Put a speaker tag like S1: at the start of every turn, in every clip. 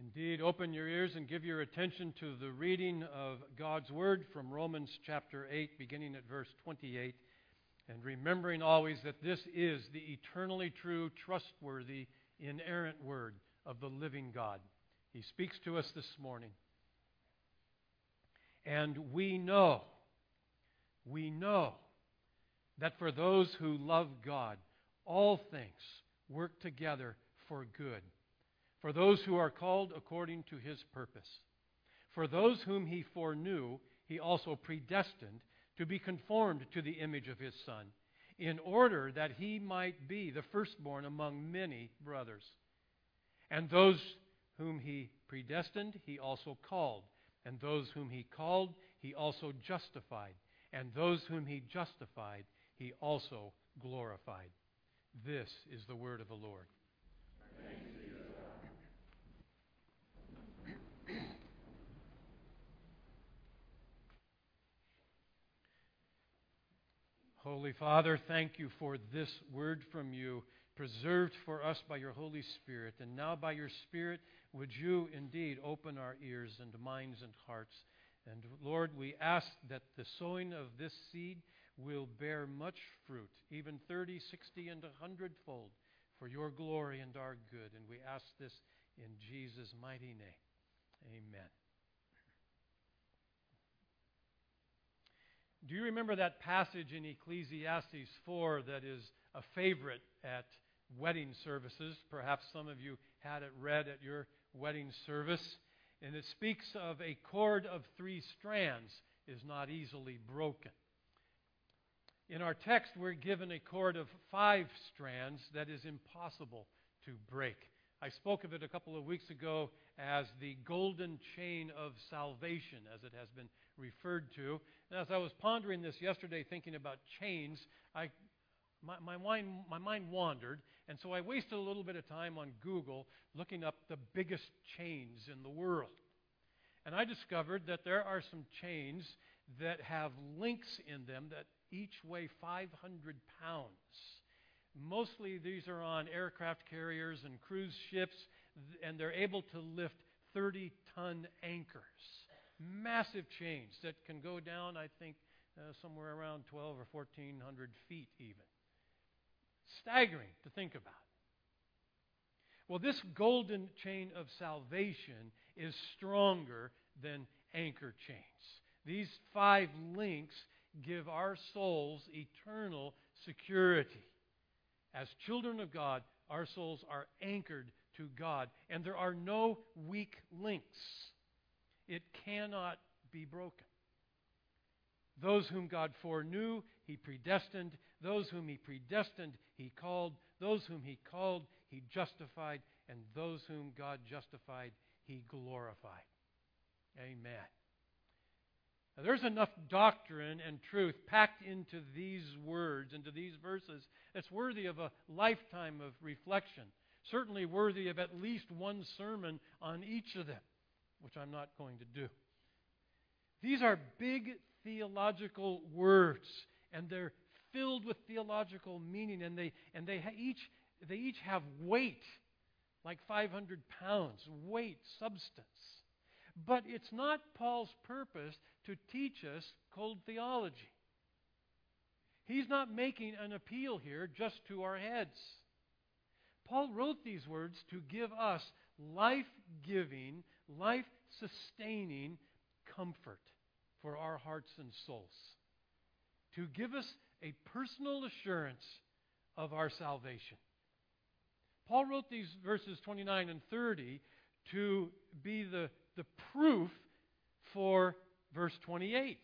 S1: Indeed, open your ears and give your attention to the reading of God's Word from Romans chapter 8, beginning at verse 28, and remembering always that this is the eternally true, trustworthy, inerrant Word of the living God. He speaks to us this morning. And we know that for those who love God, all things work together for good. For those who are called according to His purpose. For those whom He foreknew, He also predestined to be conformed to the image of His Son, in order that He might be the firstborn among many brothers. And those whom He predestined, He also called. And those whom He called, He also justified. And those whom He justified, He also glorified. This is the word of the Lord.
S2: Thanks be to God.
S1: Holy Father, thank you for this word from you, preserved for us by your Holy Spirit. And now by your Spirit, would you indeed open our ears and minds and hearts. And Lord, we ask that the sowing of this seed will bear much fruit, even 30, 60, and 100-fold, for your glory and our good. And we ask this in Jesus' mighty name. Amen. Do you remember that passage in Ecclesiastes 4 that is a favorite at wedding services? Perhaps some of you had it read at your wedding service. And it speaks of a cord of 3 strands is not easily broken. In our text, we're given a cord of 5 strands that is impossible to break. I spoke of it a couple of weeks ago as the golden chain of salvation, as it has been referred to. And as I was pondering this yesterday, thinking about chains, my mind wandered, and so I wasted a little bit of time on Google looking up the biggest chains in the world. And I discovered that there are some chains that have links in them that each weigh 500 pounds. Mostly these are on aircraft carriers and cruise ships, and they're able to lift 30-ton anchors. Massive chains that can go down, I think, somewhere around 12 or 1,400 feet even. Staggering to think about. Well, this golden chain of salvation is stronger than anchor chains. These 5 links give our souls eternal security. As children of God, our souls are anchored to God, and there are no weak links. It cannot be broken. Those whom God foreknew, He predestined. Those whom He predestined, He called. Those whom He called, He justified. And those whom God justified, He glorified. Amen. Now, there's enough doctrine and truth packed into these words, into these verses, that's worthy of a lifetime of reflection. Certainly worthy of at least one sermon on each of them, which I'm not going to do. These are big theological words, and they're filled with theological meaning, and they each have weight, like 500 pounds, weight, substance. But it's not Paul's purpose to teach us cold theology. He's not making an appeal here just to our heads. Paul wrote these words to give us life-giving, life-sustaining comfort for our hearts and souls. To give us a personal assurance of our salvation. Paul wrote these verses 29 and 30 to be the proof for verse 28.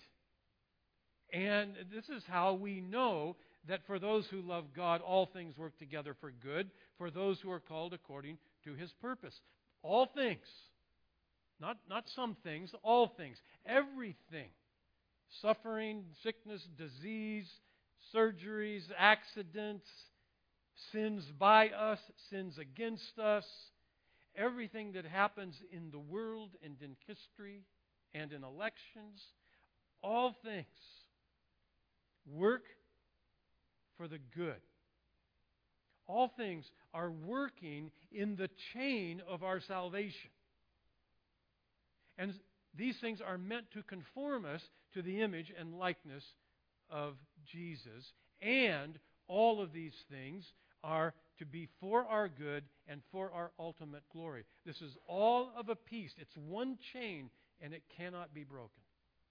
S1: And this is how we know that for those who love God, all things work together for good, for those who are called according to His purpose. All things. Not some things, all things. Everything. Suffering, sickness, disease, surgeries, accidents, sins by us, sins against us, everything that happens in the world and in history and in elections, all things work for the good. All things are working in the chain of our salvation. And these things are meant to conform us to the image and likeness of Jesus. And all of these things are to be for our good and for our ultimate glory. This is all of a piece. It's one chain, and it cannot be broken.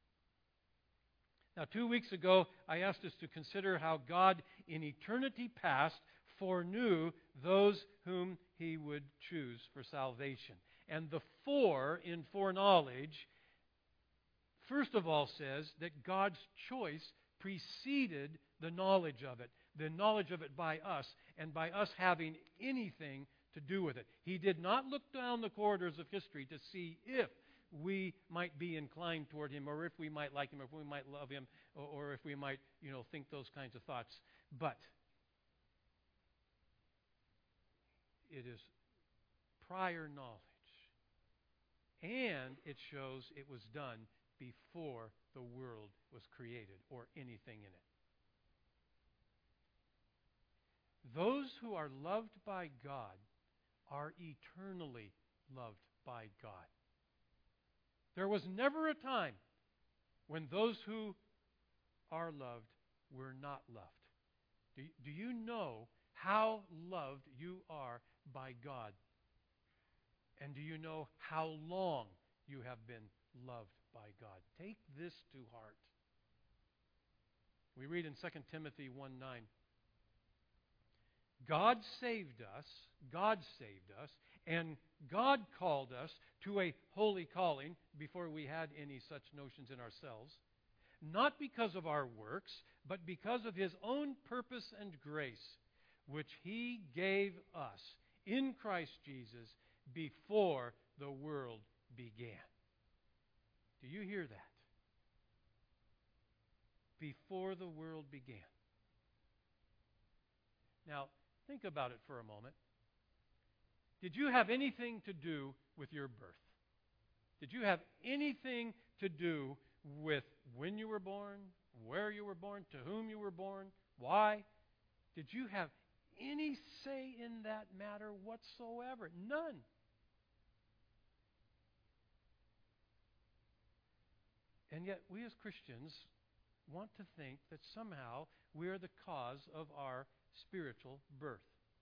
S1: Now, 2 weeks ago, I asked us to consider how God in eternity past foreknew those whom He would choose for salvation. And the "for" in foreknowledge, first of all, says that God's choice preceded the knowledge of it by us, and by us having anything to do with it. He did not look down the corridors of history to see if we might be inclined toward Him, or if we might like Him, or if we might love Him, or if we might, think those kinds of thoughts. But it is prior knowledge. And it shows it was done before the world was created, or anything in it. Those who are loved by God are eternally loved by God. There was never a time when those who are loved were not loved. Do you know how loved you are by God? And do you know how long you have been loved by God? Take this to heart. We read in 2 Timothy 1:9, God saved us, and God called us to a holy calling before we had any such notions in ourselves, not because of our works, but because of His own purpose and grace, which He gave us in Christ Jesus before the world began. Do you hear that? Before the world began. Now, think about it for a moment. Did you have anything to do with your birth? Did you have anything to do with when you were born, where you were born, to whom you were born, why? Did you have any say in that matter whatsoever? None. And yet, we as Christians want to think that somehow we are the cause of our spiritual birth.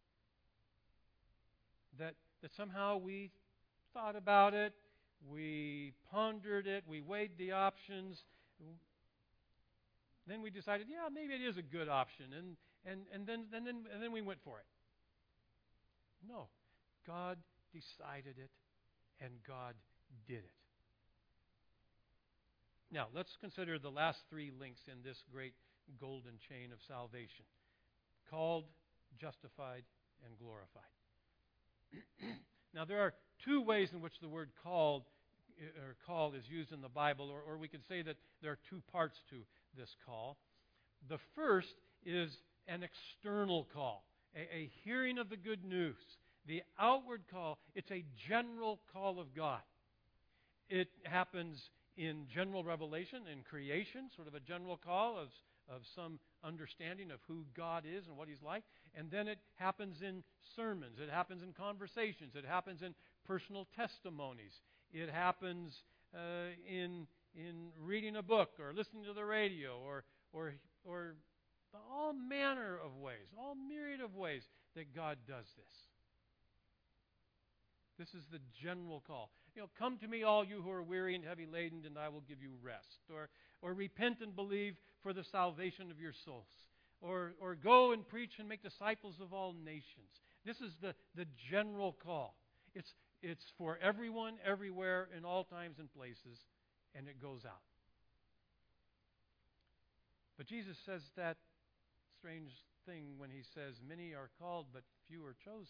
S1: That somehow we thought about it, we pondered it, we weighed the options, then we decided, yeah, maybe it is a good option, and then we went for it. No, God decided it, and God did it. Now, let's consider the last three links in this great golden chain of salvation: called, justified, and glorified. Now, there are two ways in which the word called is used in the Bible, or we could say that there are two parts to this call. The first is an external call, a hearing of the good news. The outward call, it's a general call of God. It happens in general revelation, in creation, sort of a general call of some understanding of who God is and what He's like. And then it happens in sermons. It happens in conversations. It happens in personal testimonies. It happens in reading a book or listening to the radio or all manner of ways, all myriad of ways that God does this. This is the general call. Come to me, all you who are weary and heavy laden, and I will give you rest. Or repent and believe for the salvation of your souls. Or go and preach and make disciples of all nations. This is the general call. It's for everyone, everywhere, in all times and places, and it goes out. But Jesus says that strange thing when He says, many are called, but few are chosen.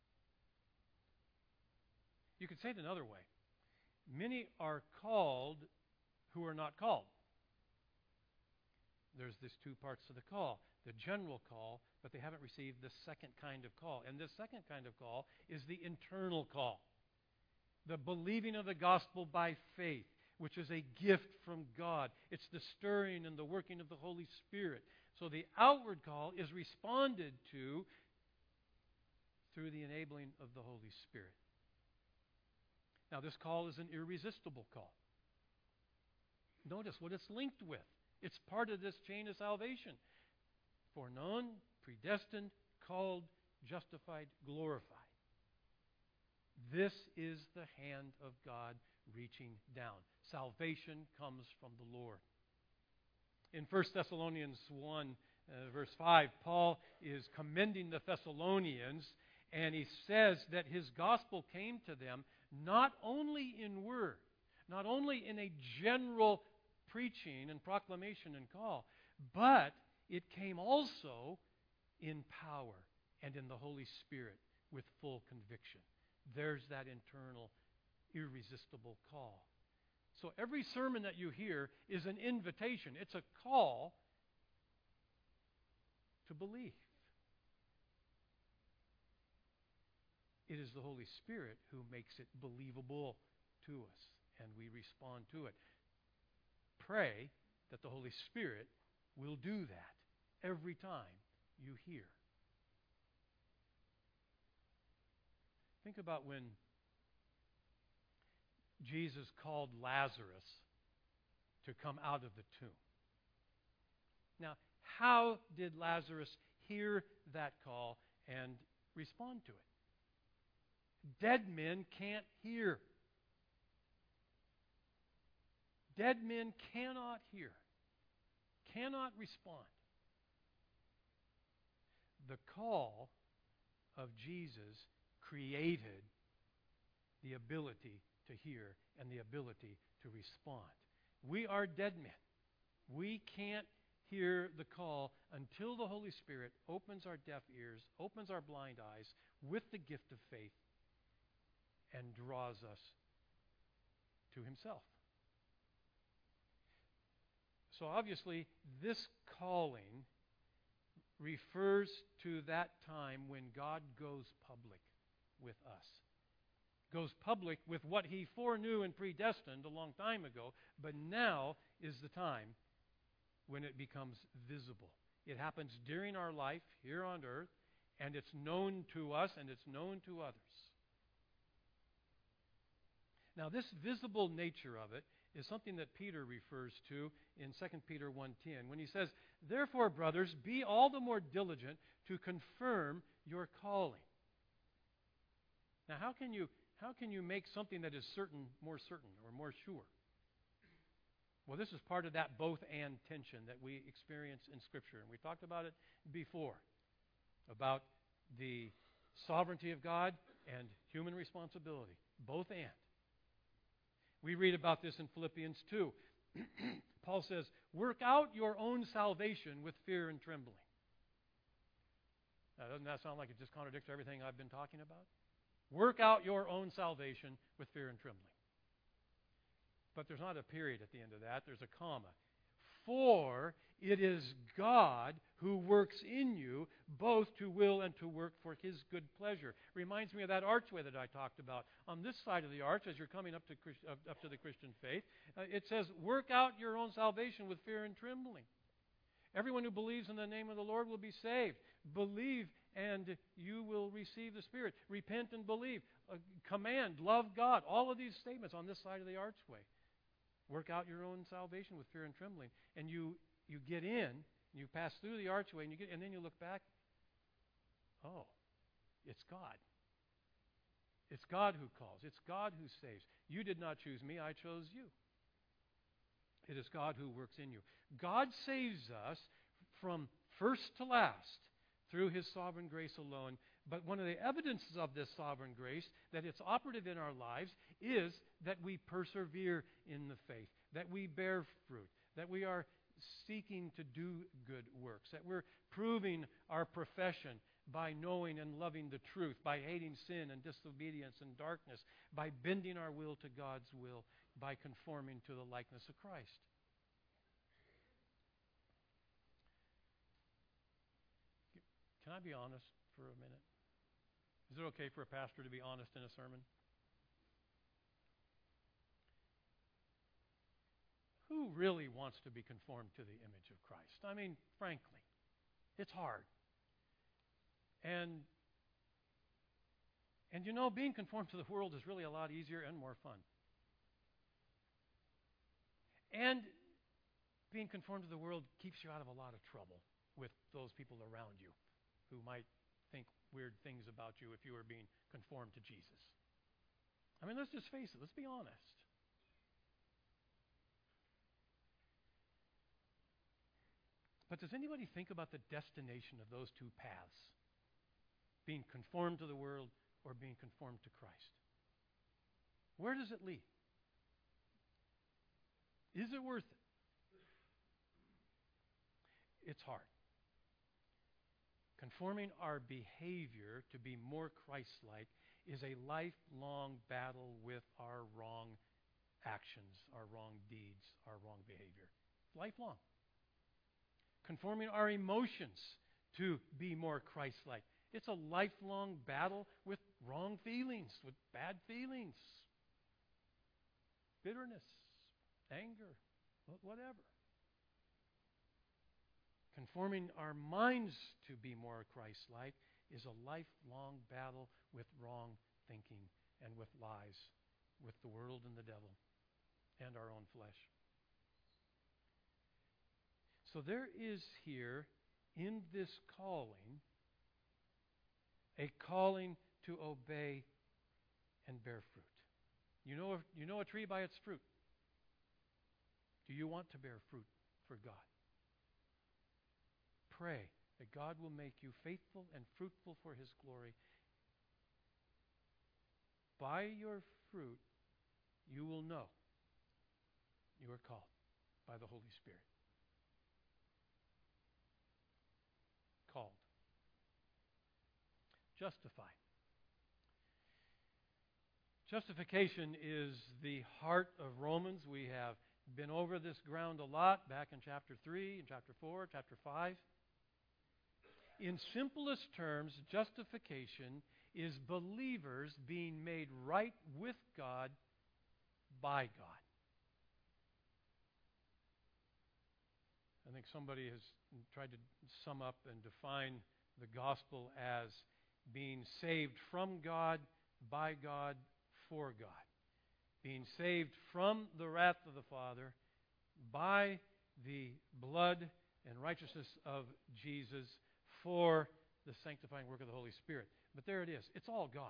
S1: You could say it another way. Many are called who are not called. There's these two parts to the call. The general call, but they haven't received the second kind of call. And this second kind of call is the internal call. The believing of the gospel by faith, which is a gift from God. It's the stirring and the working of the Holy Spirit. So the outward call is responded to through the enabling of the Holy Spirit. Now, this call is an irresistible call. Notice what it's linked with. It's part of this chain of salvation. Foreknown, predestined, called, justified, glorified. This is the hand of God reaching down. Salvation comes from the Lord. In 1 Thessalonians 1, verse 5, Paul is commending the Thessalonians, and he says that his gospel came to them not only in word, not only in a general preaching and proclamation and call, but it came also in power and in the Holy Spirit with full conviction. There's that internal, irresistible call. So every sermon that you hear is an invitation. It's a call to believe. It is the Holy Spirit who makes it believable to us, and we respond to it. Pray that the Holy Spirit will do that every time you hear. Think about when Jesus called Lazarus to come out of the tomb. Now, how did Lazarus hear that call and respond to it? Dead men can't hear. Dead men cannot hear, cannot respond. The call of Jesus created the ability to hear and the ability to respond. We are dead men. We can't hear the call until the Holy Spirit opens our deaf ears, opens our blind eyes with the gift of faith, and draws us to Himself. So obviously, this calling refers to that time when God goes public with us. Goes public with what He foreknew and predestined a long time ago, but now is the time when it becomes visible. It happens during our life here on earth, and it's known to us and it's known to others. Now, this visible nature of it is something that Peter refers to in 2 Peter 1:10 when he says, "Therefore, brothers, be all the more diligent to confirm your calling." Now, how can you make something that is certain or more sure? Well, this is part of that both-and tension that we experience in Scripture. And we talked about it before, about the sovereignty of God and human responsibility. Both and. We read about this in Philippians 2. Paul says, "Work out your own salvation with fear and trembling." Now, doesn't that sound like it just contradicts everything I've been talking about? Work out your own salvation with fear and trembling. But there's not a period at the end of that. There's a comma. For it is God who works in you both to will and to work for His good pleasure. Reminds me of that archway that I talked about. On this side of the arch, as you're coming up to the Christian faith, it says, "Work out your own salvation with fear and trembling." Everyone who believes in the name of the Lord will be saved. Believe and you will receive the Spirit. Repent and believe. Command, love God. All of these statements on this side of the archway. Work out your own salvation with fear and trembling. And you get in, you pass through the archway, and then you look back. Oh, it's God. It's God who calls. It's God who saves. You did not choose me, I chose you. It is God who works in you. God saves us from first to last through His sovereign grace alone. But one of the evidences of this sovereign grace, that it's operative in our lives, is that we persevere in the faith, that we bear fruit, that we are seeking to do good works, that we're proving our profession by knowing and loving the truth, by hating sin and disobedience and darkness, by bending our will to God's will, by conforming to the likeness of Christ. Can I be honest for a minute? Is it okay for a pastor to be honest in a sermon? Who really wants to be conformed to the image of Christ? I mean, frankly, it's hard. And And being conformed to the world is really a lot easier and more fun. And being conformed to the world keeps you out of a lot of trouble with those people around you who might think weird things about you if you were being conformed to Jesus. I mean, let's just face it. Let's be honest. But does anybody think about the destination of those two paths? Being conformed to the world or being conformed to Christ? Where does it lead? Is it worth it? It's hard. Conforming our behavior to be more Christ-like is a lifelong battle with our wrong actions, our wrong deeds, our wrong behavior. Lifelong. Conforming our emotions to be more Christ-like. It's a lifelong battle with wrong feelings, with bad feelings. Bitterness, anger, whatever. Conforming our minds to be more Christ-like is a lifelong battle with wrong thinking and with lies, with the world and the devil and our own flesh. So there is here in this calling a calling to obey and bear fruit. You know a tree by its fruit. Do you want to bear fruit for God? Pray that God will make you faithful and fruitful for His glory. By your fruit, you will know you are called by the Holy Spirit. Called. Justified. Justification is the heart of Romans. We have been over this ground a lot back in chapter 3, in chapter 4, chapter 5. In simplest terms, justification is believers being made right with God by God. I think somebody has tried to sum up and define the gospel as being saved from God, by God, for God. Being saved from the wrath of the Father by the blood and righteousness of Jesus for the sanctifying work of the Holy Spirit. But there it is. It's all God.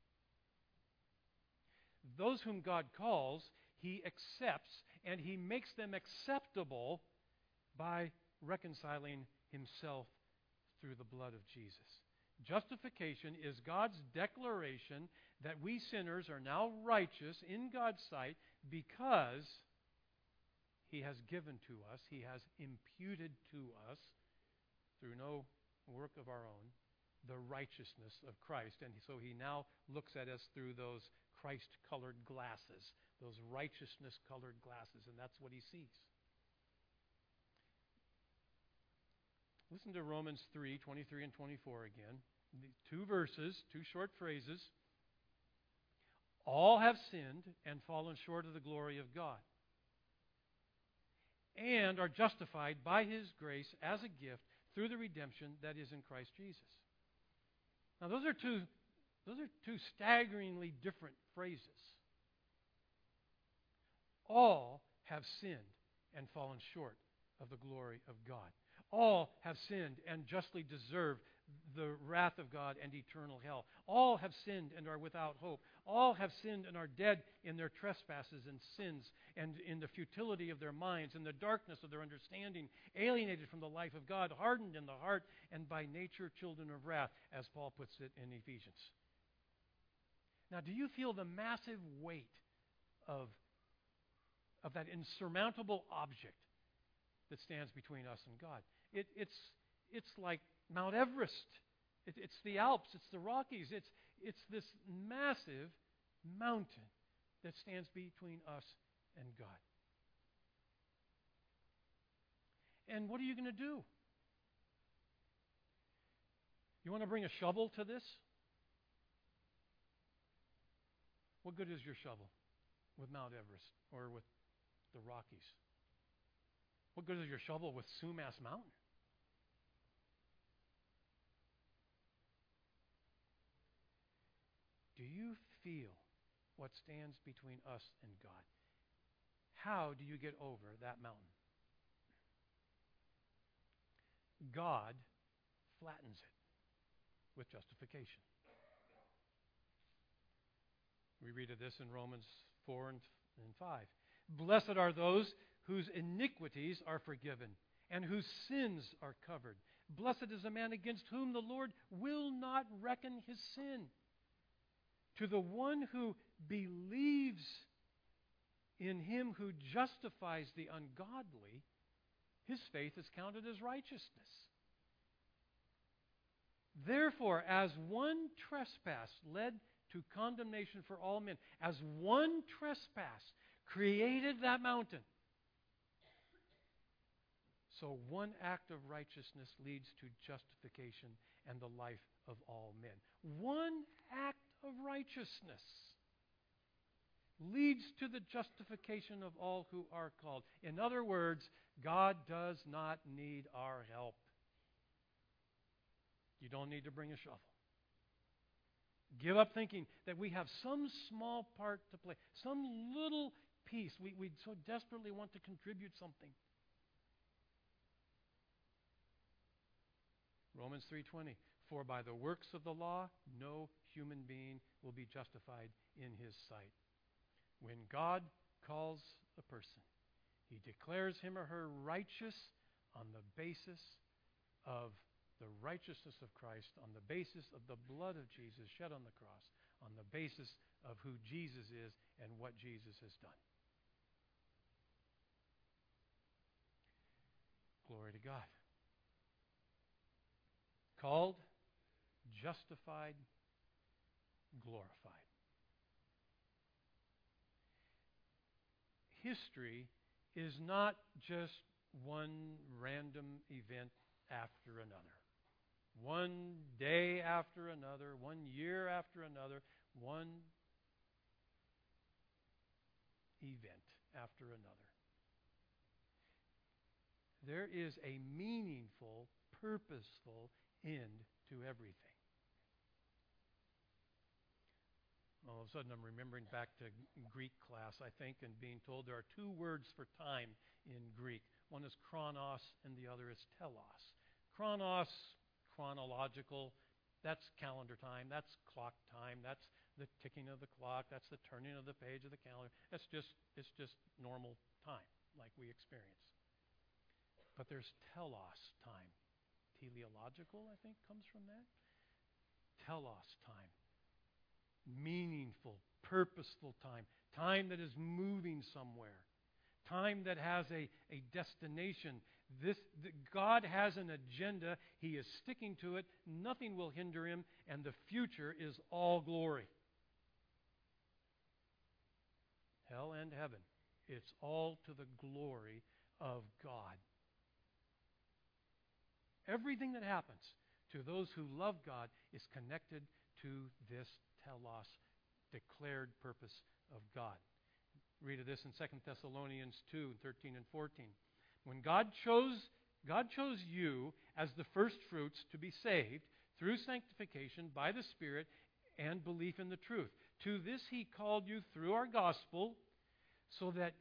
S1: Those whom God calls, He accepts, and He makes them acceptable by reconciling Himself through the blood of Jesus. Justification is God's declaration that we sinners are now righteous in God's sight because He has given to us, He has imputed to us, through no work of our own, the righteousness of Christ. And so He now looks at us through those Christ-colored glasses, those righteousness-colored glasses, and that's what He sees. Listen to Romans 3, 23 and 24 again. Two verses, two short phrases. All have sinned and fallen short of the glory of God, and are justified by His grace as a gift through the redemption that is in Christ Jesus. Now those are two staggeringly different phrases. All have sinned and fallen short of the glory of God. All have sinned and justly deserve the wrath of God and eternal hell. All have sinned and are without hope. All have sinned and are dead in their trespasses and sins and in the futility of their minds, in the darkness of their understanding, alienated from the life of God, hardened in the heart, and by nature children of wrath, as Paul puts it in Ephesians. Now, do you feel the massive weight of that insurmountable object that stands between us and God? It's like Mount Everest. It's the Alps. It's the Rockies. It's this massive mountain that stands between us and God. And what are you going to do? You want to bring a shovel to this? What good is your shovel with Mount Everest or with the Rockies? What good is your shovel with Sumas Mountain? Do you feel what stands between us and God? How do you get over that mountain? God flattens it with justification. We read of this in Romans 4 and 5. Blessed are those whose iniquities are forgiven and whose sins are covered. Blessed is the man against whom the Lord will not reckon his sin. To the one who believes in him who justifies the ungodly, his faith is counted as righteousness. Therefore, as one trespass led to condemnation for all men, as one trespass created that mountain, so one act of righteousness leads to justification and the life of all men. One act of righteousness leads to the justification of all who are called. In other words, God does not need our help. You don't need to bring a shovel. Give up thinking that we have some small part to play, some little piece. We so desperately want to contribute something. Romans 3:20, for by the works of the law, no human being will be justified in his sight. When God calls a person, he declares him or her righteous on the basis of the righteousness of Christ, on the basis of the blood of Jesus shed on the cross, on the basis of who Jesus is and what Jesus has done. Glory to God. Called, justified, glorified. History is not just one random event after another. One day after another, 1 year after another, one event after another. There is a meaningful, purposeful end to everything. All of a sudden I'm remembering back to Greek class, I think, and being told there are two words for time in Greek. One is chronos and the other is telos. Chronos, chronological, that's calendar time, that's clock time, that's the ticking of the clock, that's the turning of the page of the calendar. It's just normal time like we experience. But there's telos time. Teleological, I think, comes from that. Telos time. Meaningful, purposeful time. Time that is moving somewhere. Time that has a destination. God has an agenda. He is sticking to it. Nothing will hinder him. And the future is all glory. Hell and heaven. It's all to the glory of God. Everything that happens to those who love God is connected to this telos, declared purpose of God. Read of this in 2 Thessalonians 2:13 and 14. When God chose you as the first fruits to be saved through sanctification by the Spirit and belief in the truth. To this he called you through our gospel, so that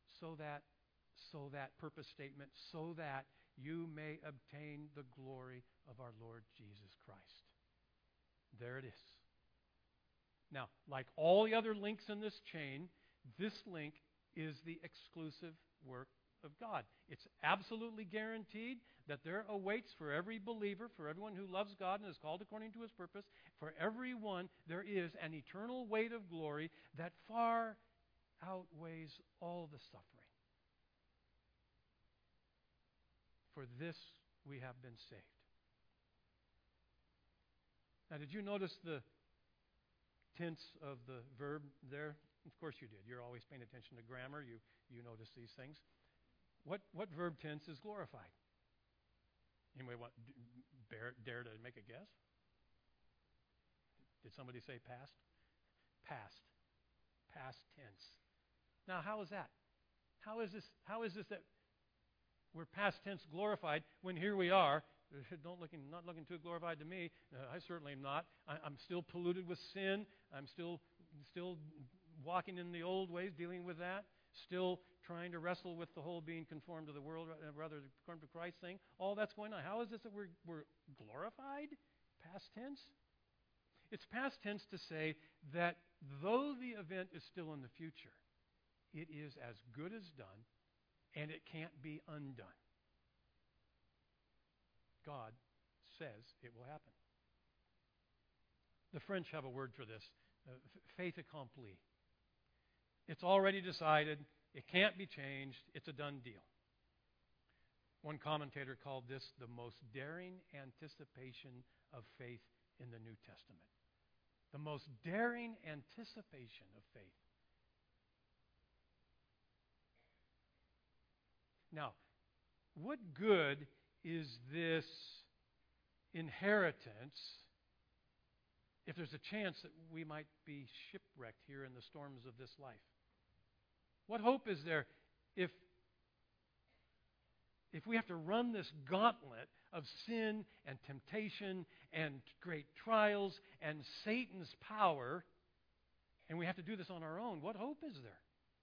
S1: purpose statement, so that you may obtain the glory of our Lord Jesus Christ. There it is. Now, like all the other links in this chain, this link is the exclusive work of God. It's absolutely guaranteed that there awaits for every believer, for everyone who loves God and is called according to his purpose, for everyone there is an eternal weight of glory that far outweighs all the suffering. For this we have been saved. Now, did you notice the tense of the verb there? Of course you did. You're always paying attention to grammar. You notice these things. What verb tense is glorified? Anybody dare to make a guess? Did somebody say past? Past tense. Now, how is that? How is this that we're past tense glorified when here we are not looking too glorified to me. I certainly am not. I'm still polluted with sin. I'm still walking in the old ways, dealing with that. Still trying to wrestle with the whole being conformed to the world rather than conformed to Christ thing. All that's going on. How is this that we're glorified? Past tense? It's past tense to say that though the event is still in the future, it is as good as done, and it can't be undone. God says it will happen. The French have a word for this, fait accompli. It's already decided. It can't be changed. It's a done deal. One commentator called this the most daring anticipation of faith in the New Testament. The most daring anticipation of faith. Now, what good is this inheritance if there's a chance that we might be shipwrecked here in the storms of this life? What hope is there if we have to run this gauntlet of sin and temptation and great trials and Satan's power, and we have to do this on our own? What hope is there?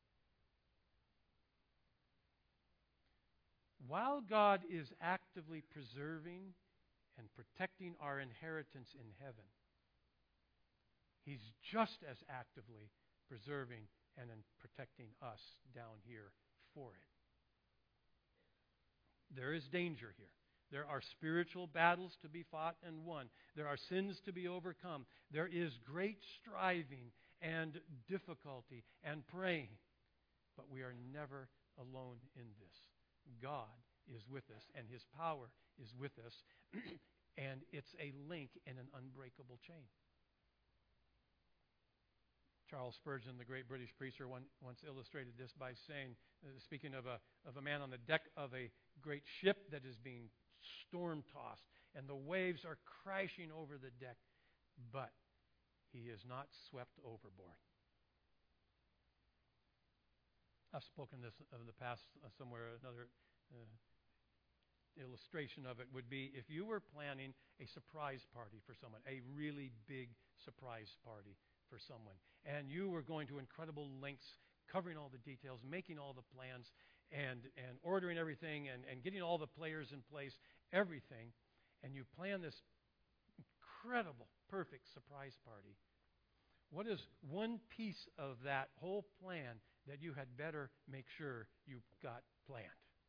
S1: While God is actively preserving and protecting our inheritance in heaven, He's just as actively preserving and in protecting us down here for it. There is danger here. There are spiritual battles to be fought and won. There are sins to be overcome. There is great striving and difficulty and praying. But we are never alone in this. God is with us, and His power is with us, and it's a link in an unbreakable chain. Charles Spurgeon, the great British preacher, once illustrated this by saying, speaking of a man on the deck of a great ship that is being storm-tossed, and the waves are crashing over the deck, but he is not swept overboard. I've spoken this in the past somewhere. Another illustration of it would be if you were planning a surprise party for someone, a really big surprise party for someone, and you were going to incredible lengths, covering all the details, making all the plans, and ordering everything, and getting all the players in place, everything, and you plan this incredible, perfect surprise party. What is one piece of that whole plan that you had better make sure you got planned?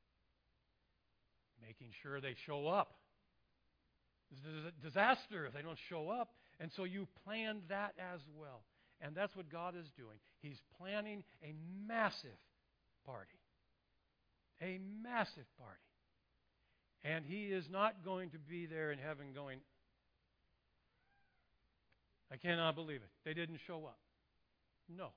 S1: Making sure they show up. It's a disaster if they don't show up. And so you planned that as well. And that's what God is doing. He's planning a massive party. A massive party. And He is not going to be there in heaven going, I cannot believe it. They didn't show up. No.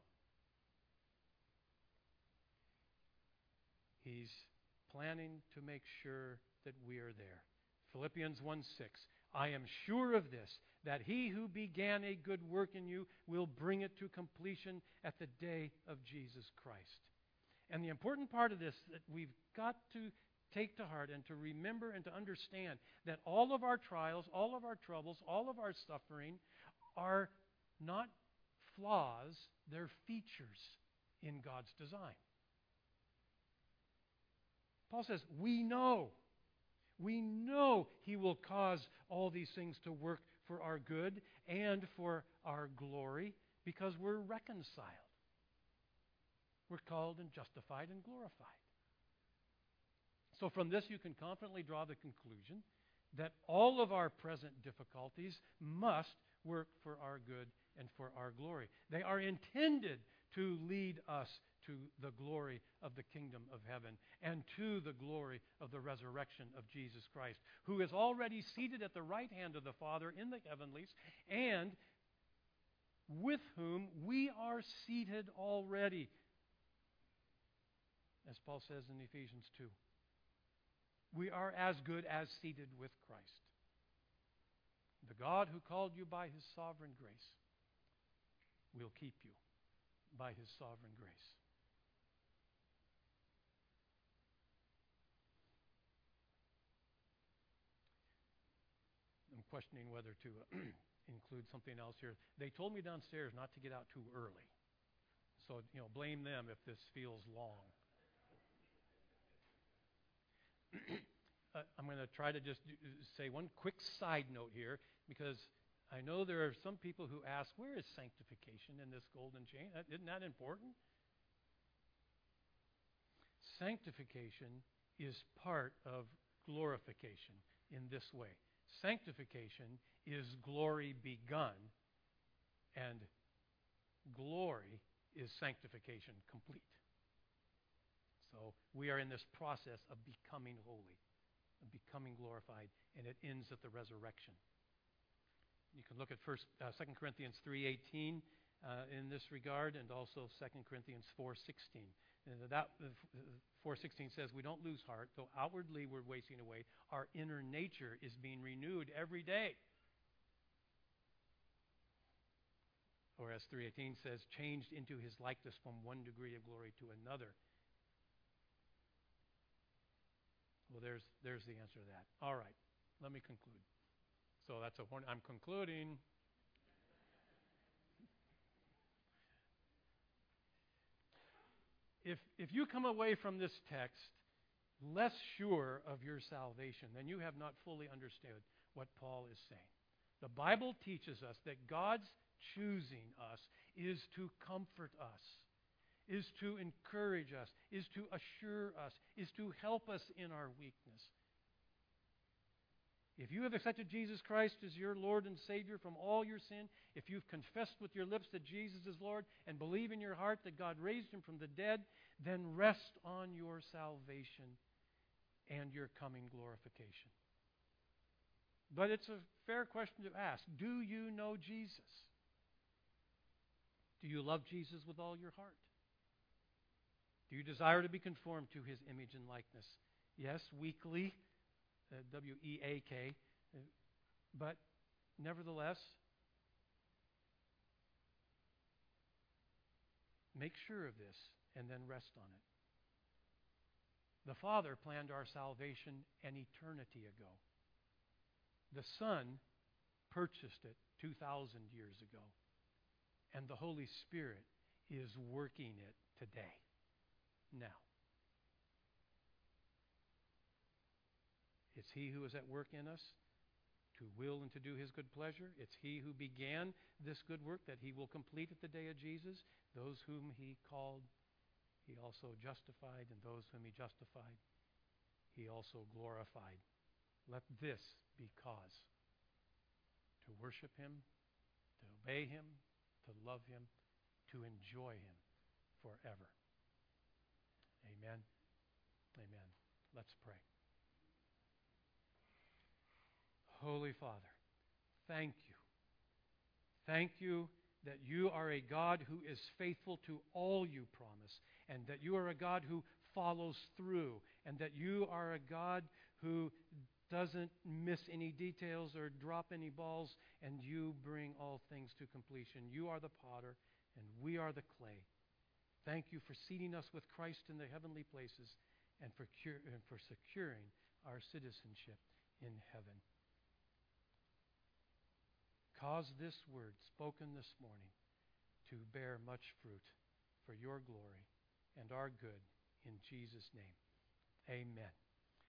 S1: He's planning to make sure that we are there. Philippians 1:6. I am sure of this, that He who began a good work in you will bring it to completion at the day of Jesus Christ. And the important part of this that we've got to take to heart and to remember and to understand that all of our trials, all of our troubles, all of our suffering are not flaws, they're features in God's design. Paul says, we know He will cause all these things to work for our good and for our glory because we're reconciled. We're called and justified and glorified. So from this you can confidently draw the conclusion that all of our present difficulties must work for our good and for our glory. They are intended to lead us to the glory of the kingdom of heaven and to the glory of the resurrection of Jesus Christ, who is already seated at the right hand of the Father in the heavenlies, and with whom we are seated already, as Paul says in Ephesians 2. We are as good as seated with Christ. The God who called you by His sovereign grace will keep you by His sovereign grace. questioning whether to include something else here. They told me downstairs not to get out too early. So, blame them if this feels long. I'm going to try to just say one quick side note here, because I know there are some people who ask, where is sanctification in this golden chain? Isn't that important? Sanctification is part of glorification in this way. Sanctification is glory begun, and glory is sanctification complete. So we are in this process of becoming holy, of becoming glorified, and it ends at the resurrection. You can look at 2 Corinthians 3:18 in this regard, and also 2 Corinthians 4:16. And that 4:16 says, we don't lose heart, though outwardly we're wasting away. Our inner nature is being renewed every day. Or as 3:18 says, changed into his likeness from one degree of glory to another. Well, there's the answer to that. All right, let me conclude. So that's a warning. I'm concluding. If you come away from this text less sure of your salvation, then you have not fully understood what Paul is saying. The Bible teaches us that God's choosing us is to comfort us, is to encourage us, is to assure us, is to help us in our weakness. If you have accepted Jesus Christ as your Lord and Savior from all your sin, if you've confessed with your lips that Jesus is Lord and believe in your heart that God raised him from the dead, then rest on your salvation and your coming glorification. But it's a fair question to ask. Do you know Jesus? Do you love Jesus with all your heart? Do you desire to be conformed to his image and likeness? Yes, weakly. W-E-A-K. But nevertheless, make sure of this and then rest on it. The Father planned our salvation an eternity ago. The Son purchased it 2,000 years ago. And the Holy Spirit is working it today, now. It's he who is at work in us to will and to do his good pleasure. It's he who began this good work that he will complete at the day of Jesus. Those whom he called, he also justified, and those whom he justified, he also glorified. Let this be cause to worship him, to obey him, to love him, to enjoy him forever. Amen. Amen. Let's pray. Holy Father, thank you. Thank you that you are a God who is faithful to all you promise, and that you are a God who follows through, and that you are a God who doesn't miss any details or drop any balls, and you bring all things to completion. You are the potter, and we are the clay. Thank you for seating us with Christ in the heavenly places and for securing our citizenship in heaven. Cause this word spoken this morning to bear much fruit for your glory and our good in Jesus' name. Amen.